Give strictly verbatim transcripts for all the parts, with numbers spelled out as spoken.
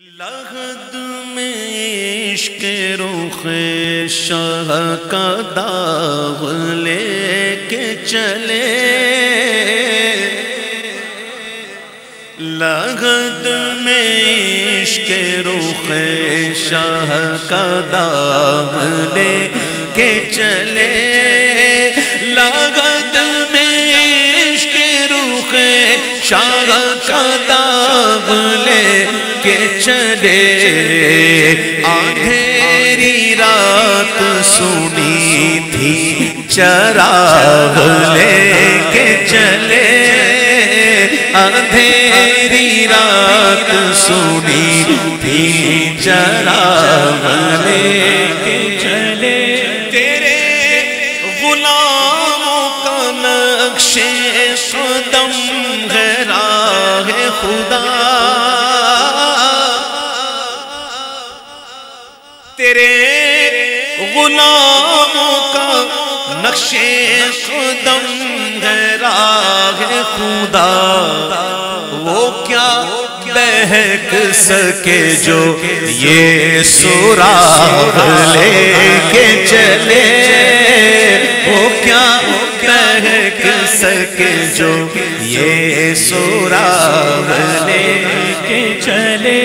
لحد میں عشق رخ شاہ کا داغ لے کے چلے، لحد میں عشق رخ شاہ کا داغ لے کے چلے، لحد میں عشق رخ شاہ کا داغ لے کے چلے، اندھیری رات سنی تھی چراغ لے کے چلے، اندھیری رات سنی تھی چراغ لے کے چلے، تیرے غلاموں کا نقش قدم ہے راہ خدا، تیرے غلاموں کا نقش قدم ہے راہ خدا، وہ کیا بہک سکے جو یہ سراغ لے کے چلے، وہ کیا بہک سکے جو یہ سراغ لے کے چلے،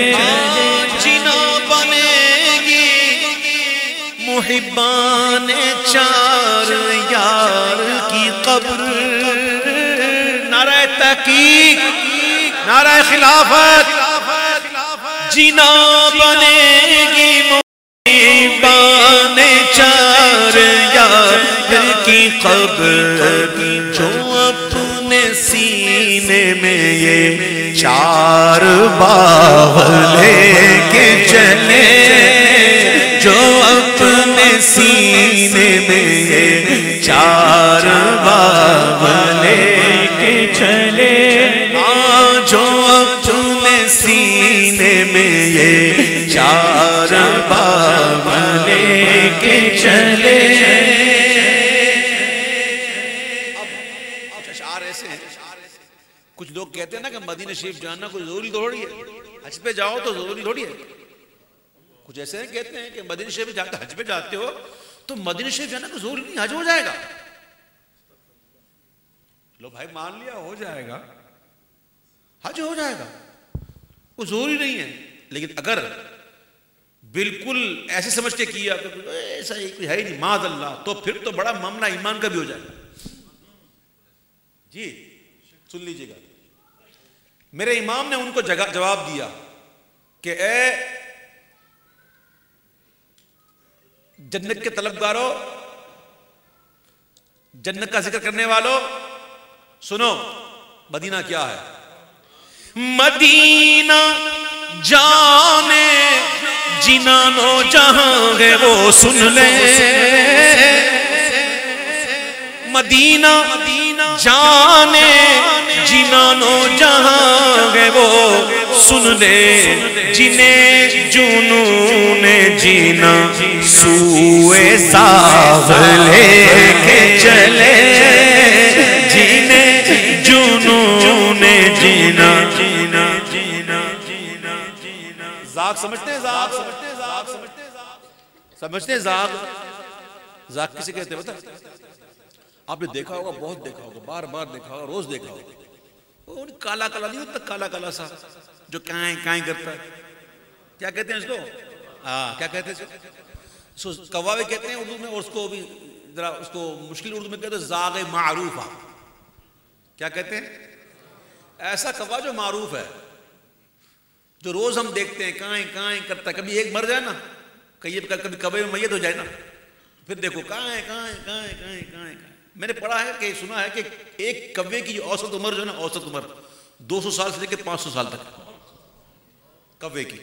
محبان چار یار کی قبر، نعرہ تحقیق، نعرہ خلافت، جینا بنے گی محبان چار یار کی قبر، جو اپنے سینے میں یہ چار باغ لے کے چلے، جو اپنے سینے میں یہ چار باغ لے کے چلے، جو اپنے سینے میں یہ چار باغ لے کے چلے۔ اب اشعار ایسے ہیں، کچھ لوگ کہتے ہیں نا کہ مدینہ شریف جانا کوئی ضروری تھوڑی ہے، حج پہ جاؤ تو ضروری تھوڑی ہے، کچھ ایسے کہتے ہیں کہ مدینہ شریف جاتے حج پہ جاتے ہو تو مدینہ شریف جانا کوئی ضروری نہیں، حج ہو جائے گا، لو بھائی مان لیا ہو جائے گا، حج ہو جائے گا، وہ ضروری نہیں ہے، لیکن اگر بالکل ایسے سمجھ کے کیا کہ ایسا ہی کوئی ہے ہی نہیں معاذ اللہ، تو پھر تو بڑا معاملہ ایمان کا بھی ہو جائے گا۔ جی سن لیجیے گا، میرے امام نے ان کو جواب دیا کہ اے جنت کے طلبگاروں، جنت کا ذکر کرنے والوں، سنو مدینہ کیا ہے، مدینہ جانے جنانو جہاں ہے وہ سن لے، مدینہ جانے جنانو جہاں ہے وہ سن لے، جنہیں جنون جینا سوئے ساغ لے کے چلے، جنہیں جنون جینا جینا جینا جینا جینا، ذاق سمجھتے ہیں، ذاق سمجھتے ہیں، ذاق سمجھتے ہیں، سمجھتے ہیں ذاق، ذاق کسے کہتے ہیں بتا؟ آپ نے دیکھا ہوگا، بہت دیکھا ہوگا، بار بار دیکھا ہوگا، روز دیکھا ہوگا، وہ کالا کالا نہیں ہوتا، کالا کالا سا جو کائیں کائیں کرتا ہے، کیا کہتے ہیں اس کو؟ ہاں کیا کہتے ہیں اس کو؟ کواوے کہتے ہیں اردو میں، اور اس کو بھی ذرا اس کو مشکل اردو میں کہتے ہیں زاغ معروفہ، کیا کہتے ہیں؟ ایسا کوا جو معروف ہے، جو روز ہم دیکھتے ہیں کائیں کائیں کرتا ہے، کبھی ایک مر جائے نا، کبھی کوے میں میت ہو جائے نا، پھر دیکھو کائیں کائیں کائیں کائیں کائیں، میں نے پڑھا ہے کہ سنا ہے کہ ایک کوے کی جو اوسط عمر جو ہے نا، اوسط عمر دو سو سال سے لے کے پانچ سو سال تک کوے کی۔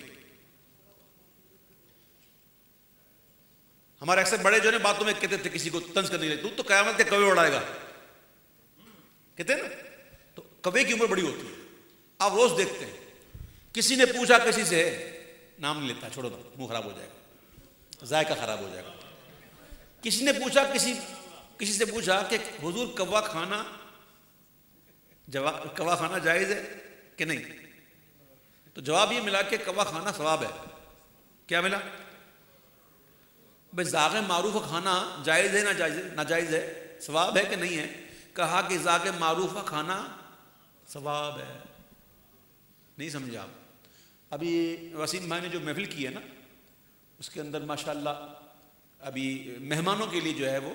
ہمارے اکثر بڑے جو ہے باتوں میں کہتے تھے کسی کو طنز کرنے لگے، تو تو قیامت کے کوے اڑائے گا، کہتے ہیں نا، تو کوے کی عمر بڑی ہوتی ہے، آپ روز دیکھتے ہیں۔ کسی نے پوچھا کسی سے، نام نہیں لیتا، چھوڑو منہ خراب ہو جائے گا، ذائقہ خراب ہو جائے گا، کسی نے پوچھا کسی کسی سے پوچھا کہ حضور کوا کھانا کوا کھانا جائز ہے کہ نہیں؟ تو جواب یہ ملا کہ کوا کھانا ثواب ہے. کیا ملا بھائی؟ ذائقہ معروف کھانا جائز ہے ناجائز ناجائز ہے؟ ثواب ہے کہ نہیں ہے؟ کہا کہ ذائقہ معروف کھانا ثواب ہے. نہیں سمجھا آپ؟ ابھی وسیم بھائی نے جو محفل کی ہے نا اس کے اندر ماشاءاللہ ابھی مہمانوں کے لیے جو ہے وہ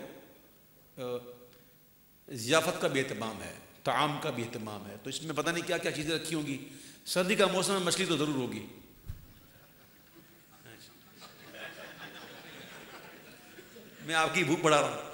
ضیافت کا بھی اہتمام ہے, طعام کا بھی اہتمام ہے. تو اس میں پتہ نہیں کیا کیا چیزیں رکھی ہوں گی. سردی کا موسم میں مچھلی تو ضرور ہوگی. میں آپ کی بھوک بڑھا رہا ہوں.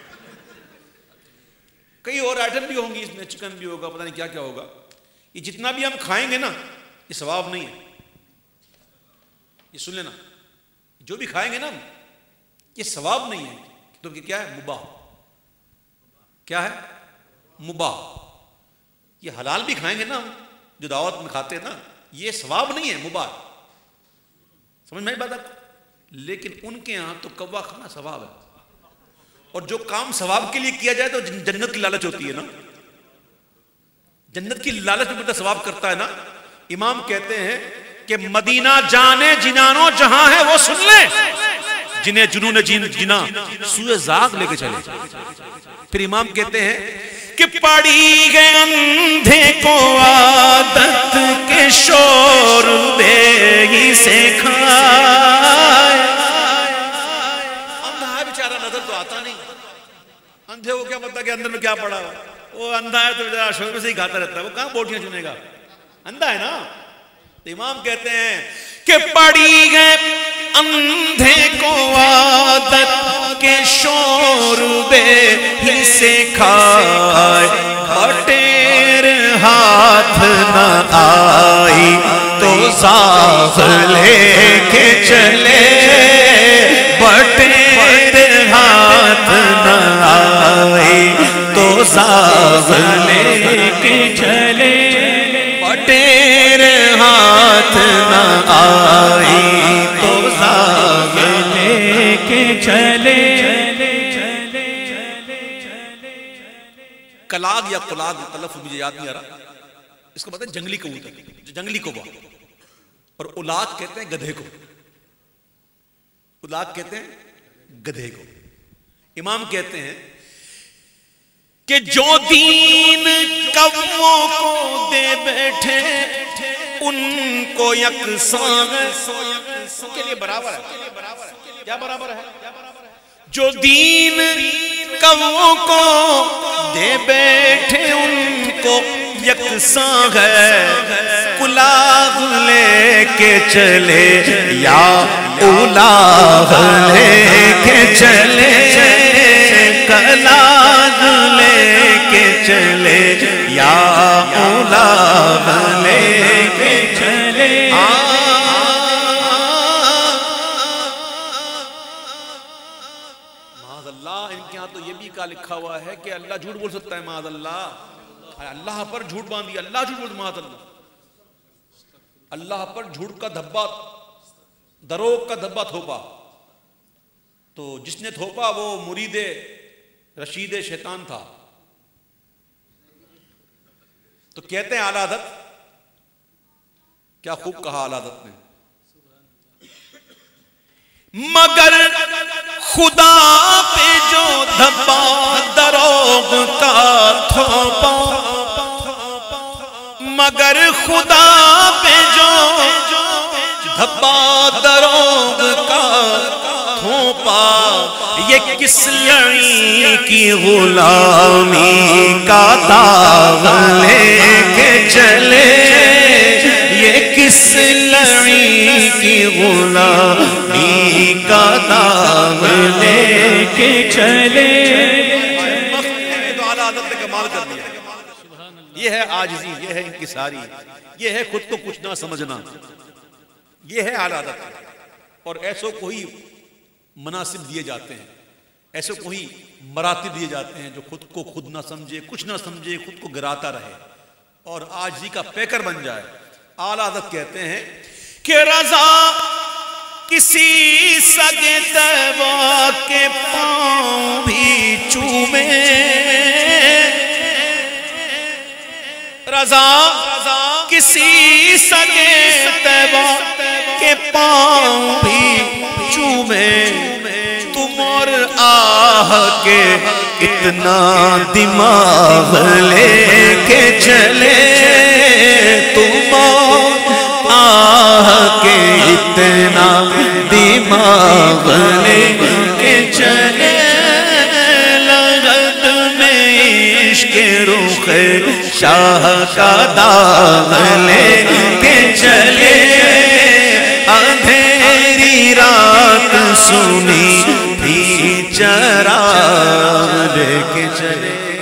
کئی اور آئٹم بھی ہوں گی اس میں, چکن بھی ہوگا, پتہ نہیں کیا کیا ہوگا. یہ جتنا بھی ہم کھائیں گے نا یہ ثواب نہیں ہے. یہ سن لینا, جو بھی کھائیں گے نا یہ ثواب نہیں ہے. تو کیا ہے؟ مباح. کیا ہے؟ مباح. یہ حلال بھی کھائیں گے نا ہم جو دعوت میں کھاتے ہیں نا, یہ ثواب نہیں ہے, مباح. سمجھ میں بات آپ؟ لیکن ان کے ہاں تو کوا کھانا ثواب ہے. اور جو کام ثواب کے لیے کیا جائے تو جنت کی لالچ ہوتی ہے نا. جنت کی لالچ میں بندہ ثواب کرتا ہے نا. امام کہتے ہیں کہ مدینہ جانے جنانوں جہاں ہے وہ سن لیں, جنہیں جنون جنا سوئے زاغ لے کے چلے. پھر امام کہتے ہیں کہ پڑی گئے اندھے کو عادت کے شور بے ہی سے کھائے. اندھا ہے بیچارہ, نظر تو آتا نہیں. اندھے کو کیا پتا کہ اندر میں کیا پڑا ہوا. وہ اندھا ہے تو ذرا شور سے ہی کھاتا رہتا ہے, وہ کہاں بوٹیاں چنے گا, اندھا ہے نا. تو امام کہتے ہیں کہ پڑی گئے اندھے کو عادت کے شور بے ہی سے کھائے. بٹیر ہاتھ نہ آئی تو زاغ لے کے چلے. بٹیر ہاتھ نہ آئی تو زاغ لے کے چلے. بٹیر ہاتھ نہ آئی تو زاغ لے کے چلے. کلاگ یا کلاگ تلفظ مجھے یاد نہیں آ رہا, اس کو پتہ ہے جنگلی کبوتر, جنگلی کوا. اور اولاد کہتے ہیں گدھے کو, اولاد کہتے ہیں گدھے کو. امام کہتے ہیں کہ جو دین کووں کو دے بیٹھے ان کو یکساں کے لیے برابر ہے. کیا برابر ہے؟ جو دین کووں کو دے بیٹھے ان کو یکساں ہے. کلاغ لے کے چلے یا الاغ لے کے چلے. کلاغ لے کے چلے یا الاغ لے کے چلے. معاذ اللہ, ان کے ہاں تو یہ بھی کہا لکھا ہوا ہے کہ اللہ جھوٹ بول سکتا ہے. معاذ اللہ, اللہ پر جھوٹ باندھی, اللہ جھوٹ بول. معاذ اللہ, اللہ پر جھوٹ کا دھبا, دروغ کا دھبا تھوپا. تو جس نے تھوپا وہ مرید رشید شیطان تھا. تو کہتے ہیں اعلیٰ حضرت, کیا خوب کہا اعلیٰ حضرت نے, مگر خدا پہ جو دھبا دروغ کا تھوپا, مگر خدا پہ جو دھبا دروغ کا تھوپا. یہ کس لڑی کی غلامی کا داغ لے کے چلے. یہ کس لڑی کی غلامی کا داغ لے کے چلے. تو اعلیٰ حضرت نے کمال کر دیا. یہ ہے عاجزی, یہ ہے انکساری, یہ ہے خود کو کچھ نہ سمجھنا, یہ ہے اعلیٰ حضرت. اور ایسوں کو ہی مناسب دیے جاتے ہیں, ایسے کو ہی مراتب دیے جاتے ہیں جو خود کو خود نہ سمجھے, کچھ نہ سمجھے, خود کو گراتا رہے اور عاجزی کا پیکر بن جائے. اعلیٰ حضرت کہتے ہیں کہ رضا کسی سگے طیبہ کے پاؤں بھی چومے. رضا کسی سگے طیبہ کے پاؤں بھی چومے تم اور آہ کے اتنا دماغ لے کے چلے تم اور آہ کے اتنا دماغ لے کے چلے لغت میں عشق رخ شاہ کا داغ لے کے چلے اندھیری رات سنی بھی چراغ لے کے چلے